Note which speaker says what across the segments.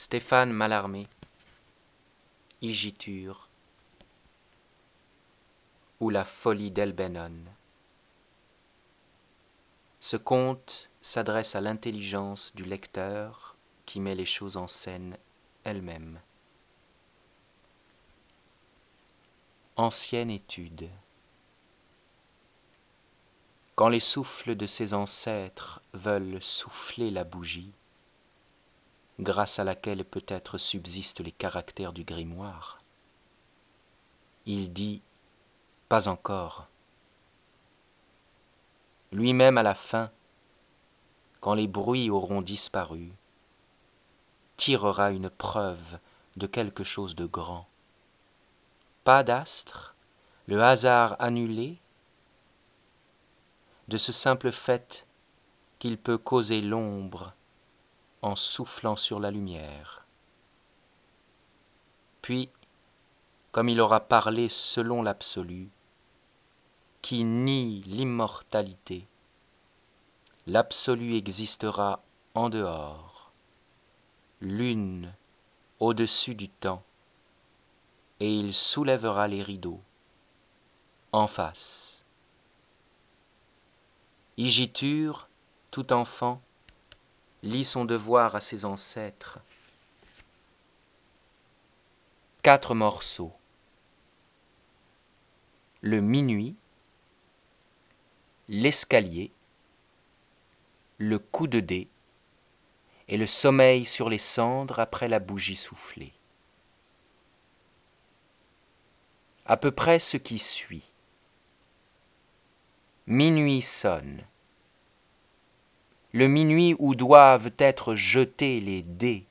Speaker 1: Stéphane Mallarmé, Igitur ou La folie d'Elbenon. Ce conte s'adresse à l'intelligence du lecteur qui met les choses en scène elle-même. Ancienne étude. Quand les souffles de ses ancêtres veulent souffler la bougie, grâce à laquelle peut-être subsistent les caractères du grimoire, il dit « pas encore ». Lui-même à la fin, quand les bruits auront disparu, tirera une preuve de quelque chose de grand. Pas d'astre, le hasard annulé, de ce simple fait qu'il peut causer l'ombre en soufflant sur la lumière. Puis, comme il aura parlé selon l'absolu, qui nie l'immortalité, l'absolu existera en dehors, l'une au-dessus du temps, et il soulèvera les rideaux en face. Igitur, tout enfant, lit son devoir à ses ancêtres. 4 morceaux. Le minuit, l'escalier, le coup de dé et le sommeil sur les cendres après la bougie soufflée. À peu près ce qui suit. Minuit sonne. Le minuit où doivent être jetés les dés.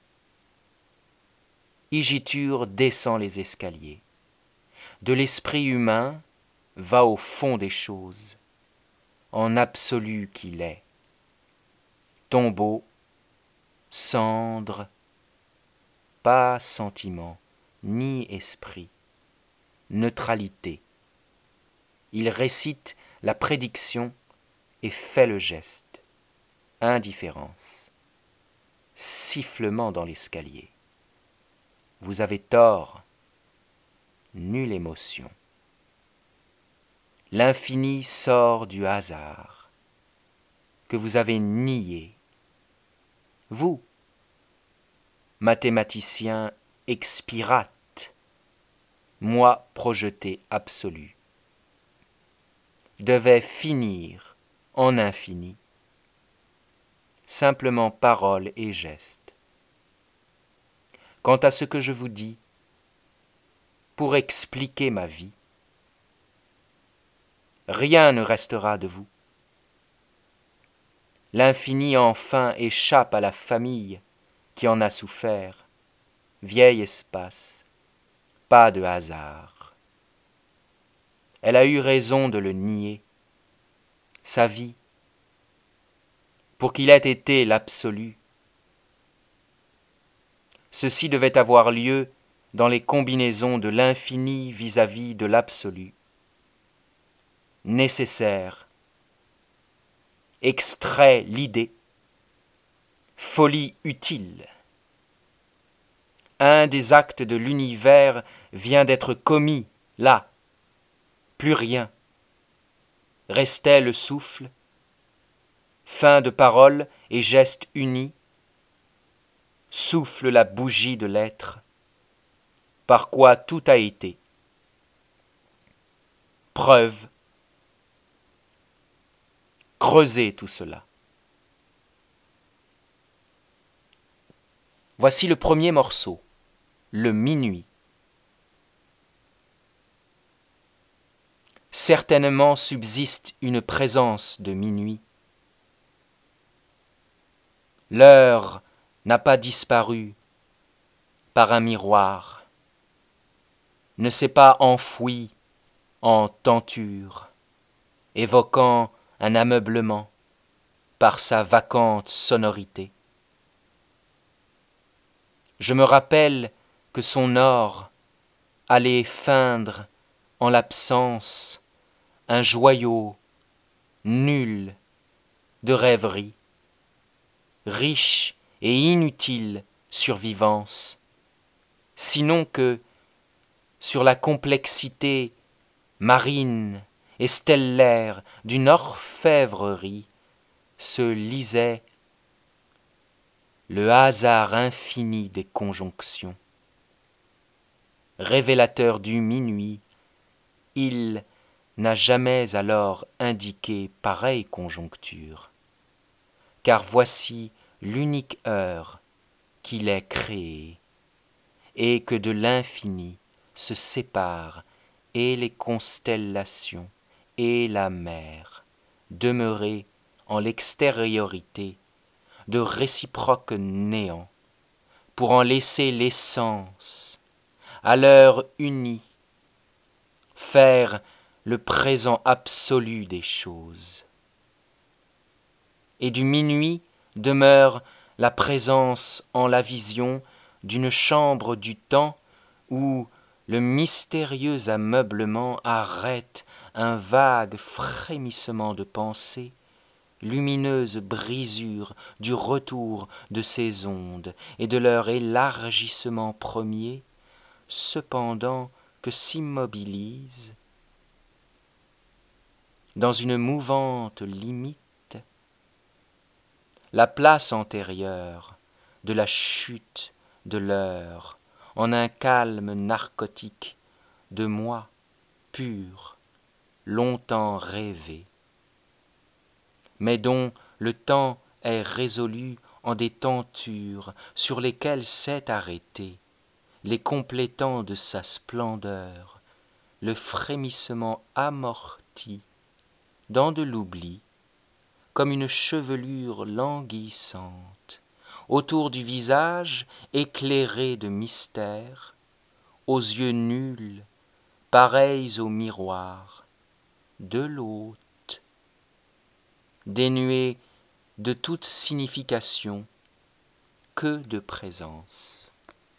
Speaker 1: Igitur descend les escaliers. De l'esprit humain va au fond des choses, en absolu qu'il est. Tombeau, cendre, pas sentiment, ni esprit, neutralité. Il récite la prédiction et fait le geste. Indifférence. Sifflement dans l'escalier. Vous avez tort. Nulle émotion. L'infini sort du hasard, que vous avez nié. Vous, mathématicien expirate, moi projeté absolu, devait finir en infini, simplement parole et geste. Quant à ce que je vous dis, pour expliquer ma vie, rien ne restera de vous. L'infini enfin échappe à la famille qui en a souffert. Vieil espace, pas de hasard. Elle a eu raison de le nier. Sa vie, pour qu'il ait été l'absolu. Ceci devait avoir lieu dans les combinaisons de l'infini vis-à-vis de l'absolu. Nécessaire. Extrait l'idée. Folie utile. Un des actes de l'univers vient d'être commis, là. Plus rien. Restait le souffle. Fin de parole et geste unis. Souffle la bougie de l'être, par quoi tout a été. Preuve. Creusez tout cela. Voici le premier morceau, le minuit. Certainement subsiste une présence de minuit. L'heure n'a pas disparu par un miroir, ne s'est pas enfouie en tenture, évoquant un ameublement par sa vacante sonorité. Je me rappelle que son or allait feindre en l'absence un joyau nul de rêverie, riche et inutile survivance, sinon que sur la complexité marine et stellaire d'une orfèvrerie se lisait le hasard infini des conjonctions. Révélateur du minuit, il n'a jamais alors indiqué pareille conjoncture, car voici l'unique heure qu'il ait créée, et que de l'infini se séparent et les constellations et la mer, demeurées en l'extériorité de réciproques néants, pour en laisser l'essence, à l'heure unie, faire le présent absolu des choses. Et du minuit demeure la présence en la vision d'une chambre du temps où le mystérieux ameublement arrête un vague frémissement de pensée, lumineuse brisure du retour de ces ondes et de leur élargissement premier, cependant que s'immobilise, dans une mouvante limite, la place antérieure de la chute de l'heure en un calme narcotique de moi pur, longtemps rêvé, mais dont le temps est résolu en des tentures sur lesquelles s'est arrêté, les complétant de sa splendeur, le frémissement amorti dans de l'oubli, comme une chevelure languissante, autour du visage éclairé de mystère, aux yeux nuls, pareils au miroir de l'hôte, dénués de toute signification que de présence.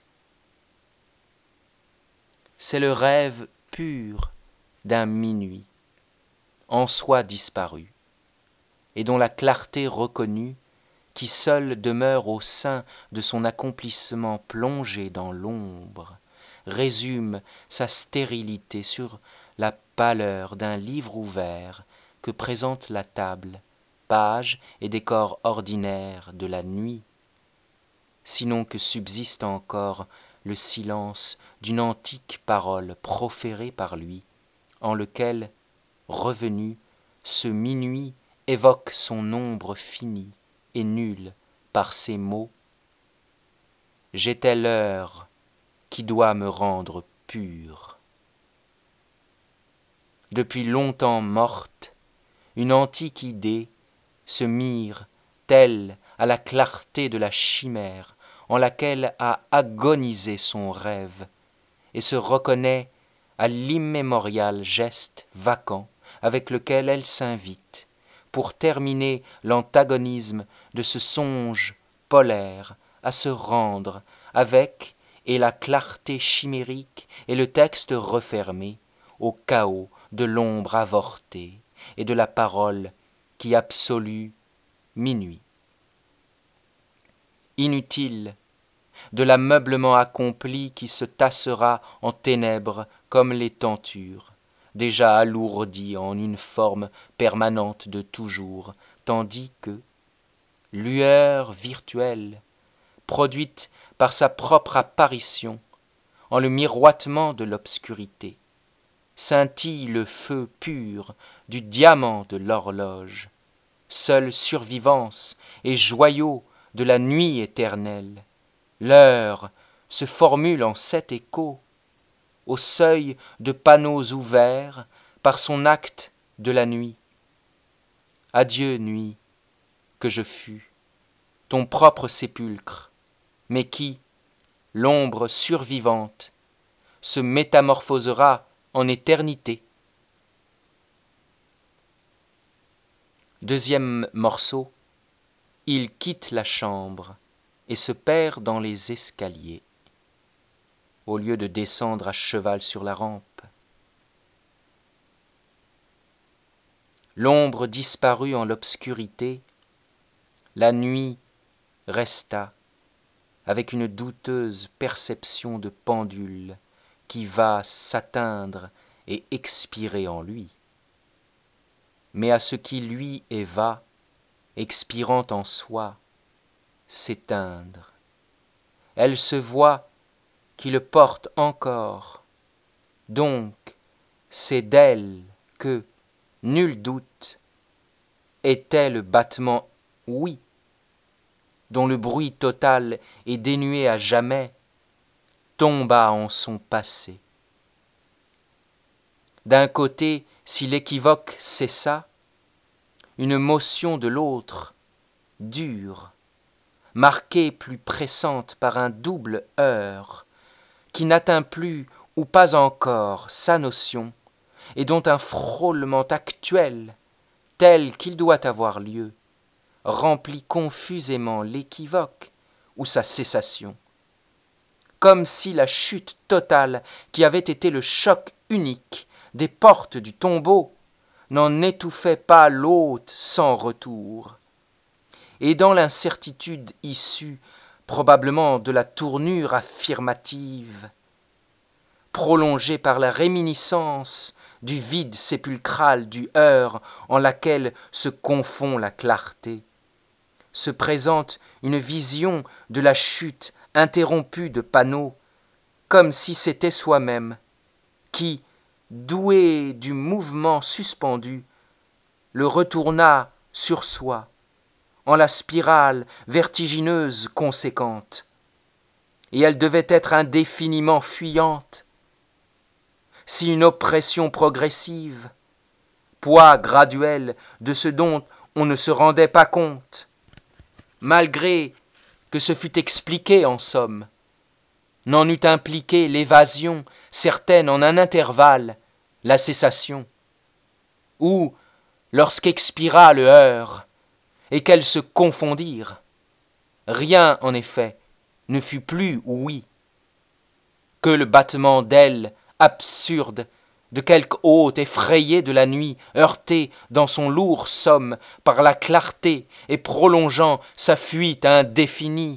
Speaker 1: C'est le rêve pur d'un minuit, en soi disparu, et dont la clarté reconnue, qui seule demeure au sein de son accomplissement plongé dans l'ombre, résume sa stérilité sur la pâleur d'un livre ouvert que présente la table, page et décor ordinaire de la nuit, sinon que subsiste encore le silence d'une antique parole proférée par lui, en lequel, revenu, ce minuit évoque son ombre finie et nulle par ces mots. J'étais l'heure qui doit me rendre pur. Depuis longtemps morte, une antique idée se mire, telle à la clarté de la chimère en laquelle a agonisé son rêve, et se reconnaît à l'immémorial geste vacant avec lequel elle s'invite, pour terminer l'antagonisme de ce songe polaire, à se rendre avec, et la clarté chimérique et le texte refermé, au chaos de l'ombre avortée et de la parole qui absolue minuit. Inutile de l'ameublement accompli qui se tassera en ténèbres comme les tentures, déjà alourdies en une forme permanente de toujours, tandis que, lueur virtuelle, produite par sa propre apparition, en le miroitement de l'obscurité, scintille le feu pur du diamant de l'horloge, seule survivance et joyau de la nuit éternelle. L'heure se formule en cet écho, au seuil de panneaux ouverts par son acte de la nuit. Adieu nuit, que je fus, ton propre sépulcre, mais qui, l'ombre survivante, se métamorphosera en éternité. Deuxième morceau, il quitte la chambre et se perd dans les escaliers, au lieu de descendre à cheval sur la rampe. L'ombre disparut en l'obscurité, la nuit resta, avec une douteuse perception de pendule qui va s'atteindre et expirer en lui. Mais à ce qui lui et va, expirant en soi, s'éteindre. Elle se voit qui le porte encore. Donc, c'est d'elle que, nul doute, était le battement oui, dont le bruit total et dénué à jamais tomba en son passé. D'un côté, si l'équivoque cessa, une motion de l'autre, dure, marquée plus pressante par un double heurt, qui n'atteint plus ou pas encore sa notion, et dont un frôlement actuel, tel qu'il doit avoir lieu, remplit confusément l'équivoque ou sa cessation, comme si la chute totale qui avait été le choc unique des portes du tombeau n'en étouffait pas l'hôte sans retour. Et dans l'incertitude issue probablement de la tournure affirmative, prolongée par la réminiscence du vide sépulcral du heurt en laquelle se confond la clarté, se présente une vision de la chute interrompue de panneaux, comme si c'était soi-même, qui, doué du mouvement suspendu, le retourna sur soi, en la spirale vertigineuse conséquente. Et elle devait être indéfiniment fuyante, si une oppression progressive, poids graduel de ce dont on ne se rendait pas compte, malgré que ce fût expliqué en somme, n'en eût impliqué l'évasion certaine en un intervalle, la cessation, ou, lorsqu'expira le heurt, et qu'elles se confondirent, rien en effet ne fut plus oui, que le battement d'ailes absurde de quelque hôte effrayé de la nuit, heurté dans son lourd somme par la clarté et prolongeant sa fuite indéfinie.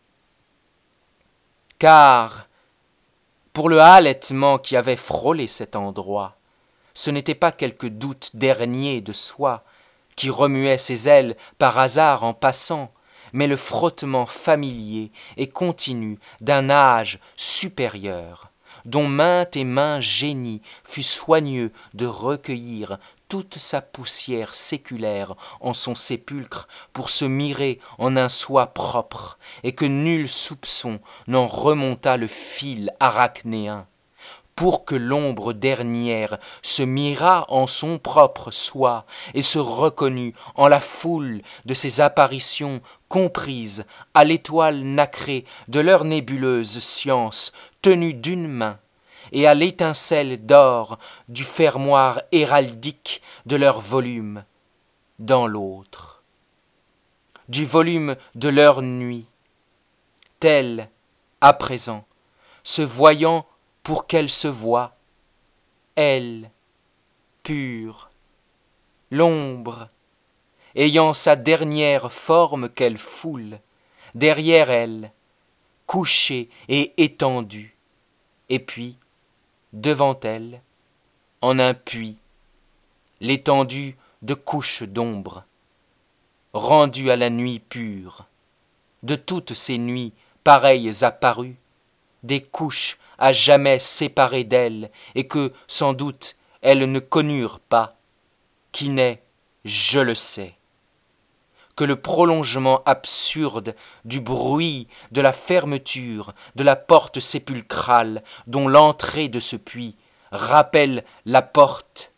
Speaker 1: Car, pour le halètement qui avait frôlé cet endroit, ce n'était pas quelque doute dernier de soi qui remuait ses ailes par hasard en passant, mais le frottement familier et continu d'un âge supérieur, dont maint et maint génie fut soigneux de recueillir toute sa poussière séculaire en son sépulcre pour se mirer en un soi propre, et que nul soupçon n'en remonta le fil arachnéen, pour que l'ombre dernière se mirât en son propre soi et se reconnût en la foule de ces apparitions comprises à l'étoile nacrée de leur nébuleuse science tenue d'une main et à l'étincelle d'or du fermoir héraldique de leur volume dans l'autre, du volume de leur nuit, telle, à présent, se voyant pour qu'elle se voie, elle, pure, l'ombre, ayant sa dernière forme qu'elle foule, derrière elle, couchée et étendue, et puis, devant elle, en un puits, l'étendue de couches d'ombre, rendue à la nuit pure, de toutes ces nuits pareilles apparues, des couches à jamais séparées d'elle, et que, sans doute, elles ne connurent pas, qui n'est, je le sais, que le prolongement absurde du bruit de la fermeture de la porte sépulcrale dont l'entrée de ce puits rappelle la porte.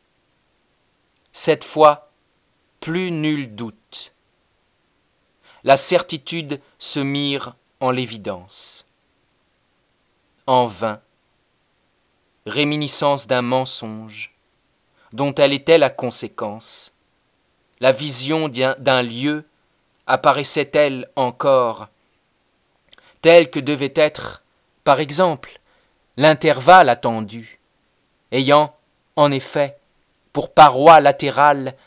Speaker 1: Cette fois, plus nul doute. La certitude se mire en l'évidence. En vain, réminiscence d'un mensonge, dont elle était la conséquence. La vision d'un lieu apparaissait-elle encore, telle que devait être, par exemple, l'intervalle attendu, ayant, en effet, pour paroi latérale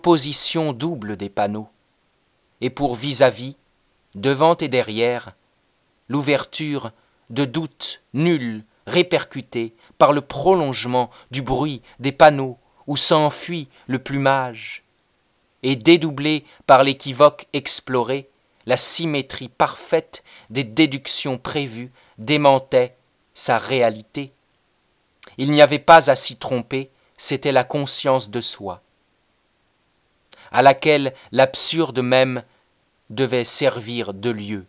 Speaker 1: l'opposition double des panneaux, et pour vis-à-vis, devant et derrière, l'ouverture de doutes nuls répercutés par le prolongement du bruit des panneaux où s'enfuit le plumage, et dédoublée par l'équivoque exploré, la symétrie parfaite des déductions prévues démentait sa réalité. Il n'y avait pas à s'y tromper, c'était la conscience de soi, à laquelle l'absurde même devait servir de lieu.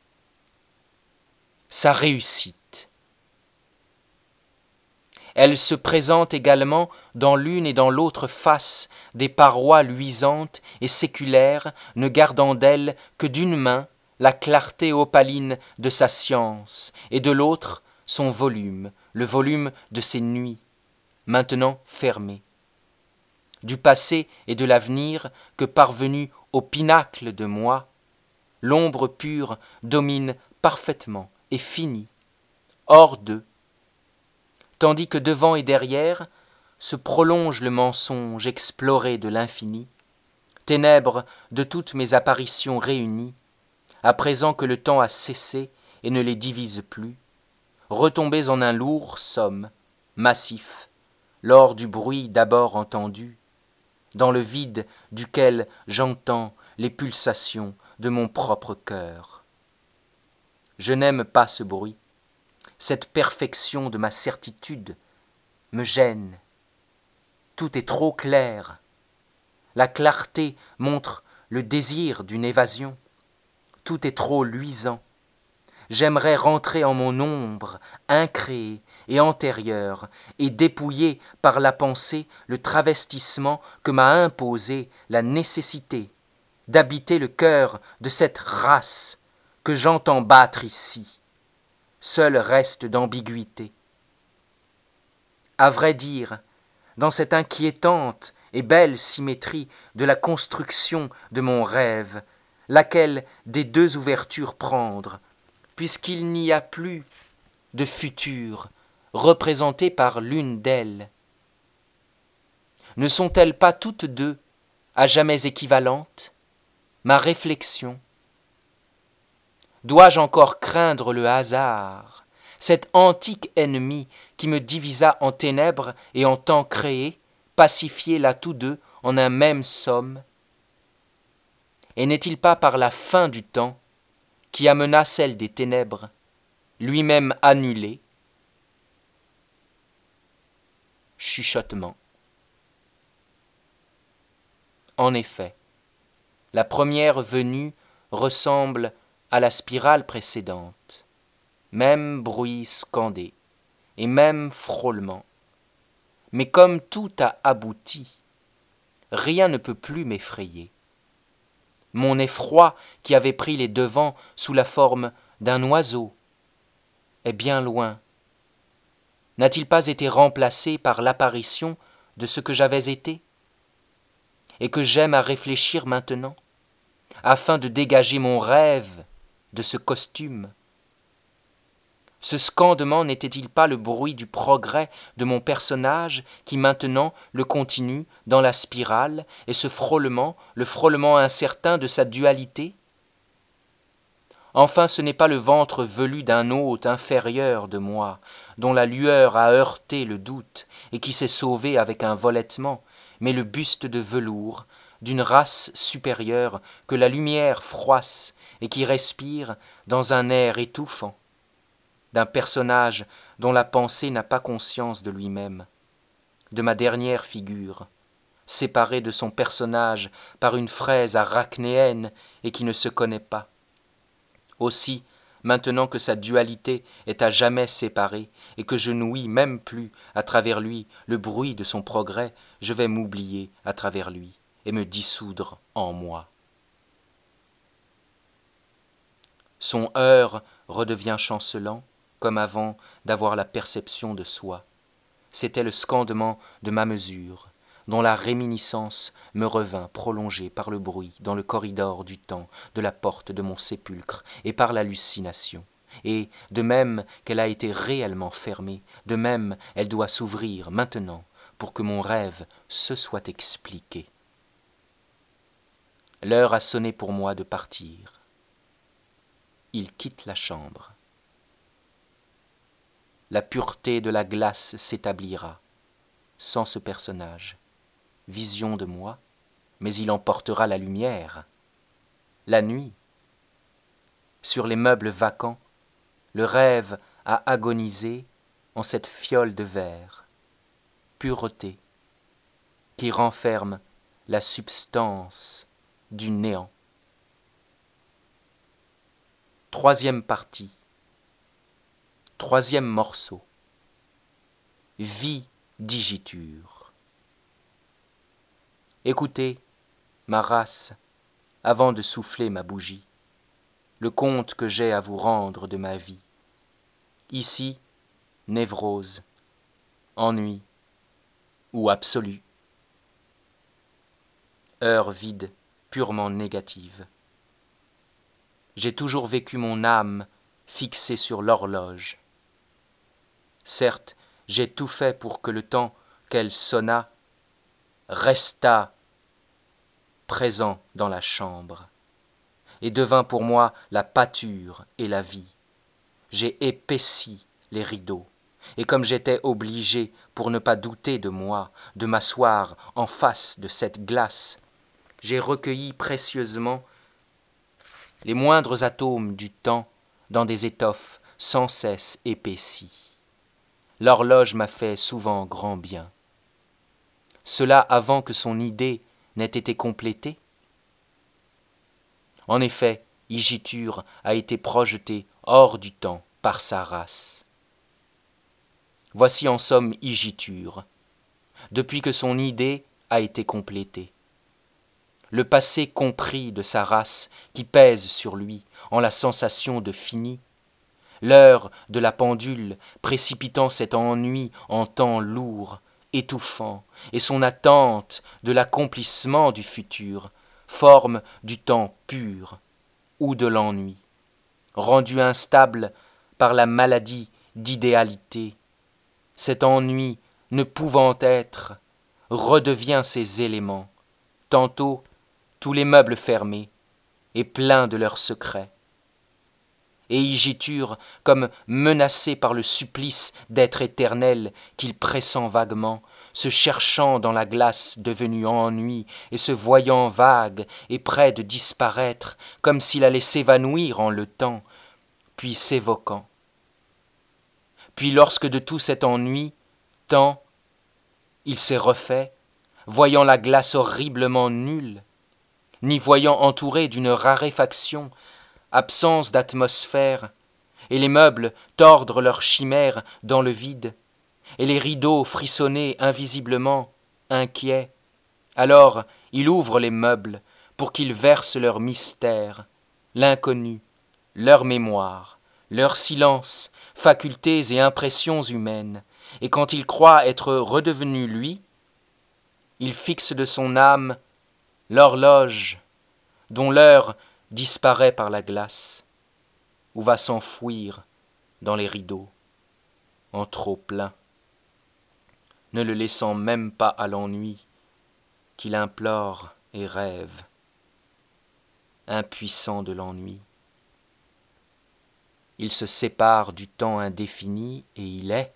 Speaker 1: Sa réussite. Elle se présente également dans l'une et dans l'autre face des parois luisantes et séculaires, ne gardant d'elle que d'une main la clarté opaline de sa science, et de l'autre son volume, le volume de ses nuits, maintenant fermé. Du passé et de l'avenir que parvenu au pinacle de moi, l'ombre pure domine parfaitement et finie, hors d'eux, tandis que devant et derrière se prolonge le mensonge exploré de l'infini, ténèbres de toutes mes apparitions réunies, à présent que le temps a cessé et ne les divise plus, retombées en un lourd somme, massif, lors du bruit d'abord entendu, dans le vide duquel j'entends les pulsations de mon propre cœur. Je n'aime pas ce bruit, cette perfection de ma certitude me gêne. Tout est trop clair. La clarté montre le désir d'une évasion. Tout est trop luisant. J'aimerais rentrer en mon ombre, incréée et antérieure, et dépouiller par la pensée le travestissement que m'a imposé la nécessité d'habiter le cœur de cette race que j'entends battre ici, seul reste d'ambiguïté. À vrai dire, dans cette inquiétante et belle symétrie de la construction de mon rêve, laquelle des deux ouvertures prendre, puisqu'il n'y a plus de futur représenté par l'une d'elles. Ne sont-elles pas toutes deux à jamais équivalentes? Ma réflexion. Dois-je encore craindre le hasard, cet antique ennemi qui me divisa en ténèbres et en temps créé, pacifiés là tous deux en un même somme? Et n'est-il pas par la fin du temps, qui amena celle des ténèbres, lui-même annulé? Chuchotement. En effet, la première venue ressemble à la spirale précédente, même bruit scandé, et même frôlement. Mais comme tout a abouti, rien ne peut plus m'effrayer. Mon effroi, qui avait pris les devants sous la forme d'un oiseau, est bien loin. N'a-t-il pas été remplacé par l'apparition de ce que j'avais été, et que j'aime à réfléchir maintenant, afin de dégager mon rêve de ce costume? Ce scandement n'était-il pas le bruit du progrès de mon personnage qui maintenant le continue dans la spirale, et ce frôlement, le frôlement incertain de sa dualité? Enfin, ce n'est pas le ventre velu d'un hôte inférieur de moi, dont la lueur a heurté le doute et qui s'est sauvé avec un volettement, mais le buste de velours d'une race supérieure que la lumière froisse et qui respire dans un air étouffant, d'un personnage dont la pensée n'a pas conscience de lui-même, de ma dernière figure, séparée de son personnage par une fraise arachnéenne et qui ne se connaît pas. Aussi, maintenant que sa dualité est à jamais séparée et que je n'ouïs même plus à travers lui le bruit de son progrès, je vais m'oublier à travers lui et me dissoudre en moi. Son heurt redevient chancelant, comme avant d'avoir la perception de soi. C'était le scandement de ma mesure, dont la réminiscence me revint prolongée par le bruit dans le corridor du temps de la porte de mon sépulcre et par l'hallucination. Et, de même qu'elle a été réellement fermée, de même elle doit s'ouvrir maintenant pour que mon rêve se soit expliqué. L'heure a sonné pour moi de partir. Il quitte la chambre. la pureté de la glace s'établira, sans ce personnage, vision de moi, mais il emportera la lumière. La nuit, sur les meubles vacants, le rêve a agonisé en cette fiole de verre, pureté, qui renferme la substance du néant. Troisième partie, troisième morceau, vie digiture. Écoutez, ma race, avant de souffler ma bougie, le compte que j'ai à vous rendre de ma vie. Ici, névrose, ennui ou absolu. Heure vide, purement négative. J'ai toujours vécu mon âme fixée sur l'horloge. Certes, j'ai tout fait pour que le temps qu'elle sonna restât présent dans la chambre et devint pour moi la pâture et la vie. J'ai épaissi les rideaux, et comme j'étais obligé, pour ne pas douter de moi, de m'asseoir en face de cette glace, j'ai recueilli précieusement les moindres atomes du temps dans des étoffes sans cesse épaissies. L'horloge m'a fait souvent grand bien. Cela avant que son idée n'ait été complétée. En effet, Igitur a été projeté hors du temps par sa race. Voici en somme Igitur, depuis que son idée a été complétée. Le passé compris de sa race qui pèse sur lui en la sensation de fini, l'heure de la pendule précipitant cet ennui en temps lourd, étouffant, et son attente de l'accomplissement du futur, forme du temps pur ou de l'ennui, rendu instable par la maladie d'idéalité. Cet ennui, ne pouvant être, redevient ses éléments, tantôt tous les meubles fermés et pleins de leurs secrets. Et Igitur, comme menacé par le supplice d'être éternel qu'il pressent vaguement, se cherchant dans la glace devenue ennui et se voyant vague et près de disparaître, comme s'il allait s'évanouir en le temps, puis s'évoquant. Puis lorsque de tout cet ennui, temps, il s'est refait, voyant la glace horriblement nulle, n'y voyant entouré d'une raréfaction, absence d'atmosphère, et les meubles tordre leur chimère dans le vide, et les rideaux frissonner invisiblement, inquiets. Alors il ouvre les meubles pour qu'ils versent leur mystère, l'inconnu, leur mémoire, leur silence, facultés et impressions humaines, et quand il croit être redevenu lui, il fixe de son âme l'horloge dont l'heure disparaît par la glace, ou va s'enfouir dans les rideaux, en trop plein, ne le laissant même pas à l'ennui qu'il implore et rêve, impuissant de l'ennui. Il se sépare du temps indéfini et il est.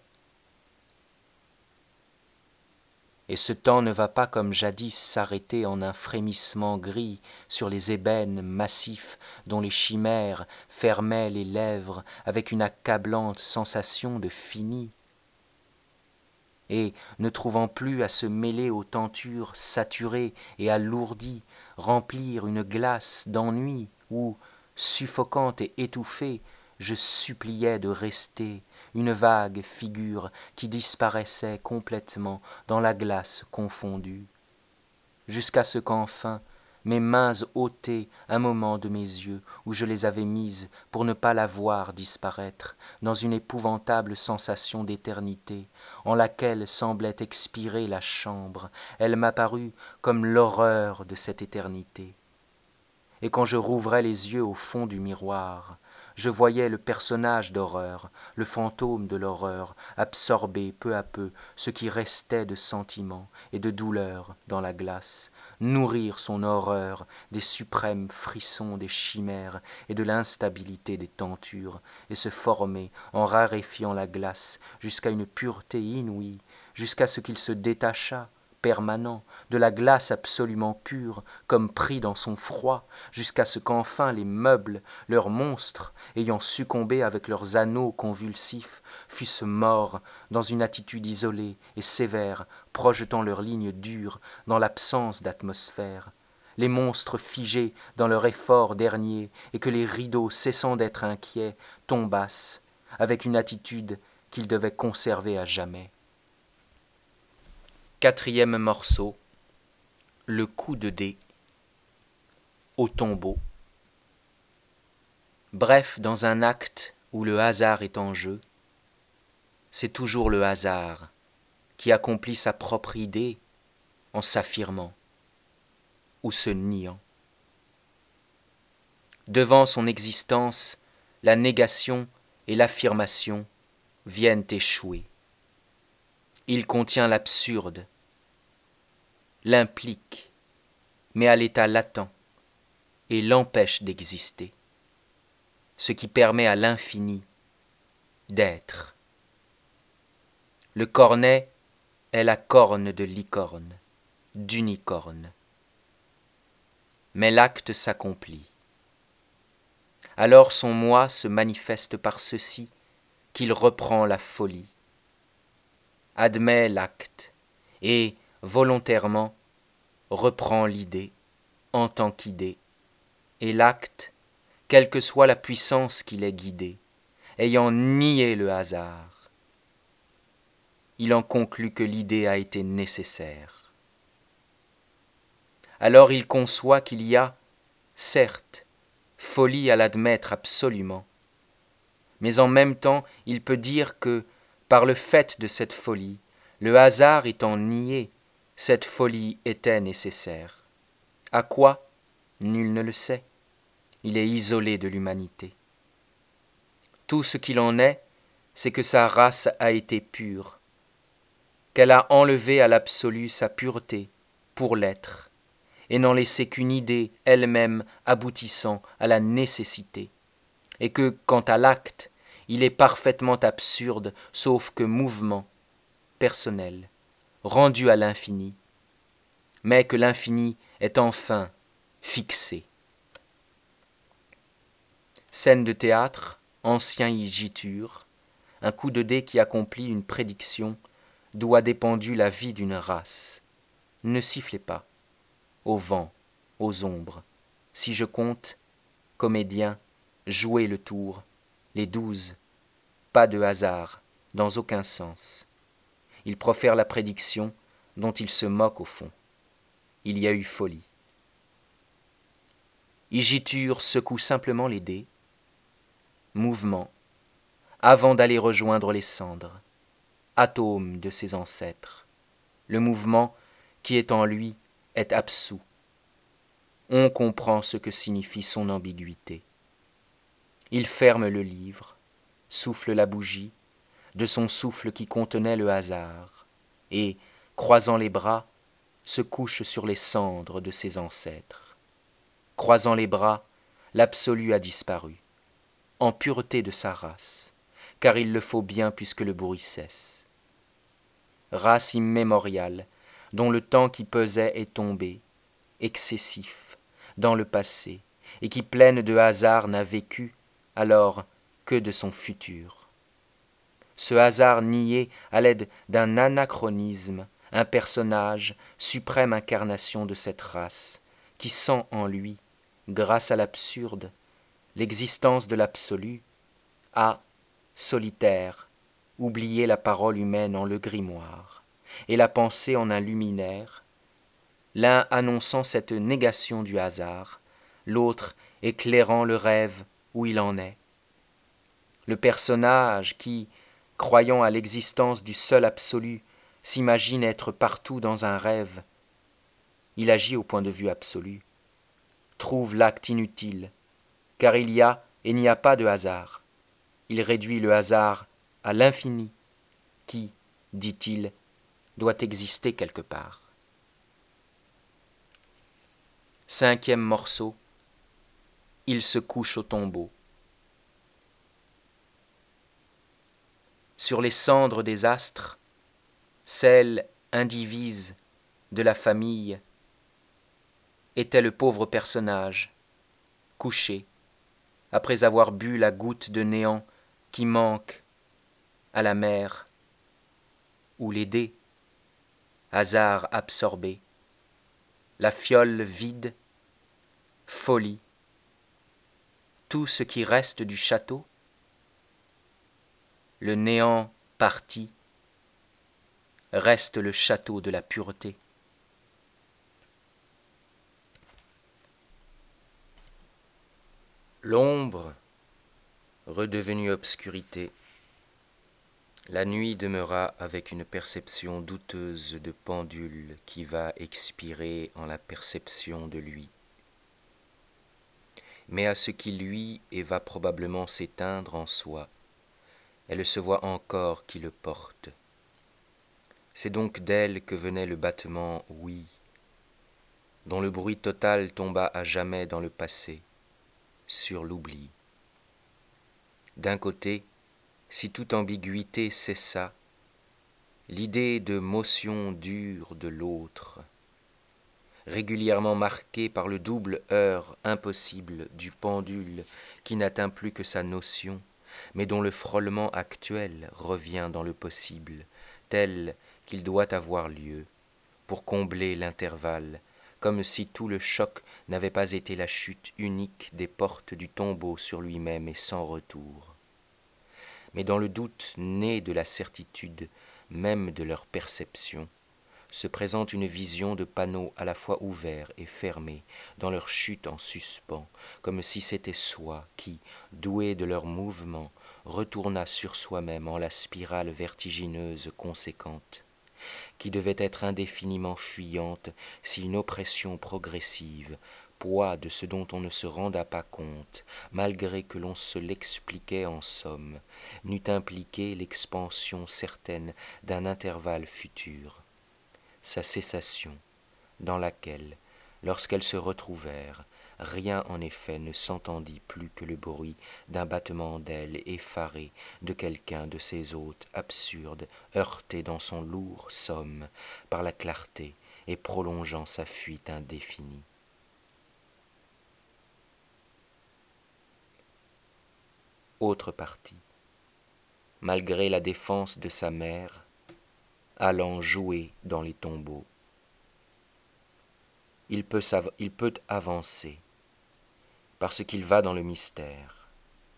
Speaker 1: Et ce temps ne va pas comme jadis s'arrêter en un frémissement gris sur les ébènes massifs dont les chimères fermaient les lèvres avec une accablante sensation de fini. Et, ne trouvant plus à se mêler aux tentures saturées et alourdies, remplir une glace d'ennui où, suffocante et étouffée, je suppliais de rester, une vague figure qui disparaissait complètement dans la glace confondue, jusqu'à ce qu'enfin mes mains ôtaient un moment de mes yeux où je les avais mises pour ne pas la voir disparaître dans une épouvantable sensation d'éternité en laquelle semblait expirer la chambre, elle m'apparut comme l'horreur de cette éternité. Et quand je rouvrais les yeux au fond du miroir, je voyais le personnage d'horreur, le fantôme de l'horreur, absorber peu à peu ce qui restait de sentiment et de douleur dans la glace, nourrir son horreur des suprêmes frissons des chimères et de l'instabilité des tentures, et se former en raréfiant la glace jusqu'à une pureté inouïe, jusqu'à ce qu'il se détachât, permanent, de la glace absolument pure, comme pris dans son froid, jusqu'à ce qu'enfin les meubles, leurs monstres, ayant succombé avec leurs anneaux convulsifs, fussent morts dans une attitude isolée et sévère, projetant leurs lignes dures dans l'absence d'atmosphère, les monstres figés dans leur effort dernier, et que les rideaux, cessant d'être inquiets, tombassent, avec une attitude qu'ils devaient conserver à jamais. Quatrième morceau, le coup de dé au tombeau. Bref, dans un acte où le hasard est en jeu, c'est toujours le hasard qui accomplit sa propre idée en s'affirmant ou se niant. Devant son existence, la négation et l'affirmation viennent échouer. Il contient l'absurde, l'implique, mais à l'état latent, et l'empêche d'exister, ce qui permet à l'infini d'être. Le cornet est la corne de l'icorne, d'unicorne. Mais l'acte s'accomplit. Alors son moi se manifeste par ceci qu'il reprend la folie, admet l'acte et, volontairement, reprend l'idée en tant qu'idée, et l'acte, quelle que soit la puissance qui l'ait guidé, ayant nié le hasard, il en conclut que l'idée a été nécessaire. Alors il conçoit qu'il y a, certes, folie à l'admettre absolument, mais en même temps il peut dire que, par le fait de cette folie, le hasard étant nié, cette folie était nécessaire. À quoi? Nul ne le sait. Il est isolé de l'humanité. Tout ce qu'il en est, c'est que sa race a été pure, qu'elle a enlevé à l'absolu sa pureté pour l'être, et n'en laissé qu'une idée elle-même aboutissant à la nécessité, et que, quant à l'acte, il est parfaitement absurde, sauf que mouvement, personnel, rendu à l'infini, mais que l'infini est enfin fixé. Scène de théâtre, ancien igiture, un coup de dé qui accomplit une prédiction, d'où a dépendu la vie d'une race. Ne sifflez pas, au vent, aux ombres. Si je compte, comédien, jouez le tour, les 12, pas de hasard, dans aucun sens. Il profère la prédiction dont il se moque au fond. Il y a eu folie. Igiture secoue simplement les dés, mouvement, avant d'aller rejoindre les cendres, atome de ses ancêtres. Le mouvement qui est en lui est absous. On comprend ce que signifie son ambiguïté. Il ferme le livre, souffle la bougie, de son souffle qui contenait le hasard, et, croisant les bras, se couche sur les cendres de ses ancêtres. Croisant les bras, l'absolu a disparu, en pureté de sa race, car il le faut bien puisque le bruit cesse. Race immémoriale, dont le temps qui pesait est tombé, excessif, dans le passé, et qui pleine de hasard n'a vécu, alors, que de son futur. Ce hasard nié à l'aide d'un anachronisme, un personnage, suprême incarnation de cette race, qui sent en lui, grâce à l'absurde, l'existence de l'absolu, a, solitaire, oublié la parole humaine en le grimoire, et la pensée en un luminaire, l'un annonçant cette négation du hasard, l'autre éclairant le rêve où il en est. Le personnage qui, croyant à l'existence du seul absolu, s'imagine être partout dans un rêve, il agit au point de vue absolu, trouve l'acte inutile, car il y a, et n'y a pas de hasard. Il réduit le hasard à l'infini qui, dit-il, doit exister quelque part. 5e morceau. Il se couche au tombeau. Sur les cendres des astres, celle indivise de la famille était le pauvre personnage, couché, après avoir bu la goutte de néant qui manque à la mer, ou les dés, hasard absorbé, la fiole vide, folie, tout ce qui reste du château, le néant parti, reste le château de la pureté. L'ombre, redevenue obscurité, la nuit demeura avec une perception douteuse de pendule qui va expirer en la perception de lui. Mais à ce qui lui et va probablement s'éteindre en soi, elle se voit encore qui le porte. C'est donc d'elle que venait le battement oui, dont le bruit total tomba à jamais dans le passé, sur l'oubli. D'un côté, si toute ambiguïté cessa, l'idée de motion dure de l'autre, régulièrement marquée par le double heurt impossible du pendule qui n'atteint plus que sa notion, mais dont le frôlement actuel revient dans le possible, tel qu'il doit avoir lieu, pour combler l'intervalle, comme si tout le choc n'avait pas été la chute unique des portes du tombeau sur lui-même et sans retour. Mais dans le doute né de la certitude même de leur perception, se présente une vision de panneaux à la fois ouverts et fermés, dans leur chute en suspens, comme si c'était soi qui, doué de leur mouvement, retourna sur soi-même en la spirale vertigineuse conséquente, qui devait être indéfiniment fuyante si une oppression progressive, poids de ce dont on ne se renda pas compte, malgré que l'on se l'expliquait en somme, n'eût impliqué l'expansion certaine d'un intervalle futur, sa cessation, dans laquelle, lorsqu'elles se retrouvèrent, rien en effet ne s'entendit plus que le bruit d'un battement d'ailes effaré de quelqu'un de ces hôtes absurdes, heurté dans son lourd somme par la clarté et prolongeant sa fuite indéfinie. Autre partie. Malgré la défense de sa mère, allant jouer dans les tombeaux. Il peut avancer, parce qu'il va dans le mystère.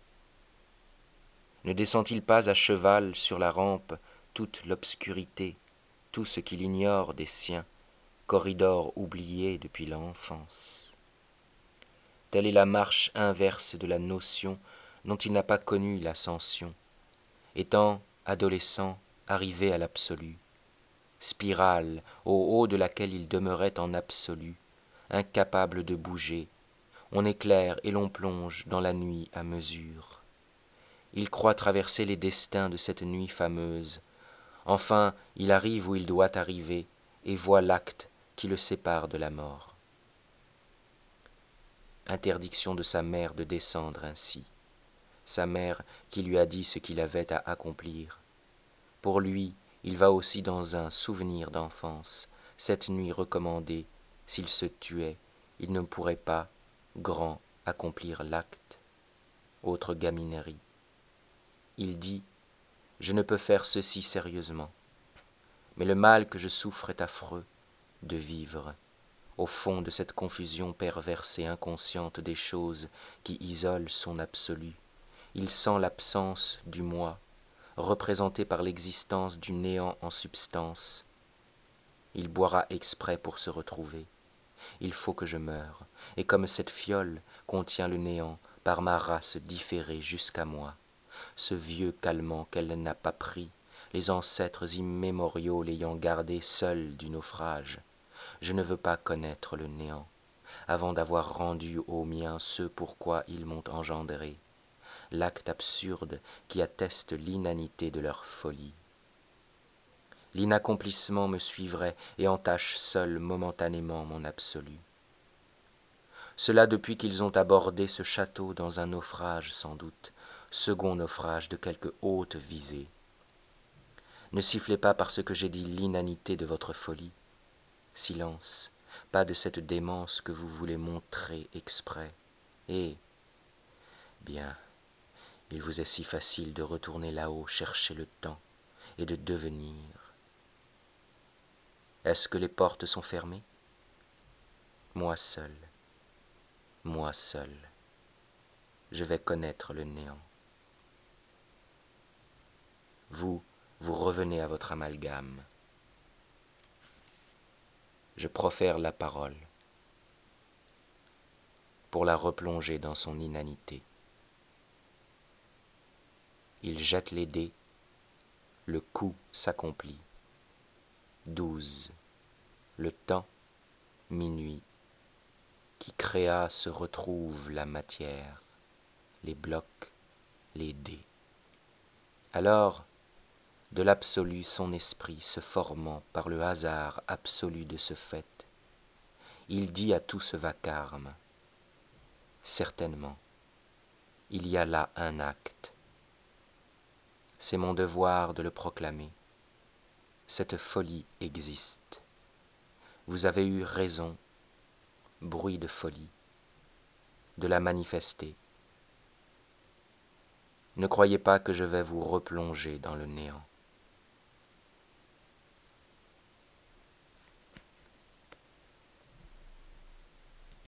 Speaker 1: Ne descend-il pas à cheval sur la rampe toute l'obscurité, tout ce qu'il ignore des siens, corridors oubliés depuis l'enfance? Telle est la marche inverse de la notion dont il n'a pas connu l'ascension, étant adolescent arrivé à l'absolu, spirale au haut de laquelle il demeurait en absolu, incapable de bouger. On éclaire et l'on plonge dans la nuit à mesure. Il croit traverser les destins de cette nuit fameuse. Enfin, il arrive où il doit arriver et voit l'acte qui le sépare de la mort. Interdiction de sa mère de descendre ainsi. Sa mère qui lui a dit ce qu'il avait à accomplir. Pour lui, il va aussi dans un souvenir d'enfance, cette nuit recommandée, s'il se tuait, il ne pourrait pas, grand, accomplir l'acte. Autre gaminerie. Il dit, je ne peux faire ceci sérieusement, mais le mal que je souffre est affreux, de vivre, au fond de cette confusion perverse et inconsciente des choses qui isolent son absolu. Il sent l'absence du moi, représenté par l'existence du néant en substance. Il boira exprès pour se retrouver. Il faut que je meure, et comme cette fiole contient le néant par ma race différée jusqu'à moi, ce vieux calmant qu'elle n'a pas pris, les ancêtres immémoriaux l'ayant gardé seul du naufrage, je ne veux pas connaître le néant, avant d'avoir rendu aux miens ce pourquoi ils m'ont engendré. l'acte absurde qui atteste l'inanité de leur folie. L'inaccomplissement me suivrait et entache seul momentanément mon absolu. Cela depuis qu'ils ont abordé ce château dans un naufrage sans doute, second naufrage de quelque haute visée. Ne sifflez pas parce que j'ai dit l'inanité de votre folie. Silence, pas de cette démence que vous voulez montrer exprès. Et, bien, il vous est si facile de retourner là-haut chercher le temps et de devenir. Est-ce que les portes sont fermées? Moi seul, je vais connaître le néant. Vous, vous revenez à votre amalgame. Je profère la parole pour la replonger dans son inanité. Il jette les dés, le coup s'accomplit. 12. Le temps, minuit, qui créa se retrouve la matière, les blocs, les dés. Alors, de l'absolu son esprit se formant par le hasard absolu de ce fait, il dit à tout ce vacarme, certainement, il y a là un acte. C'est mon devoir de le proclamer. Cette folie existe. Vous avez eu raison, bruit de folie, de la manifester. Ne croyez pas que je vais vous replonger dans le néant.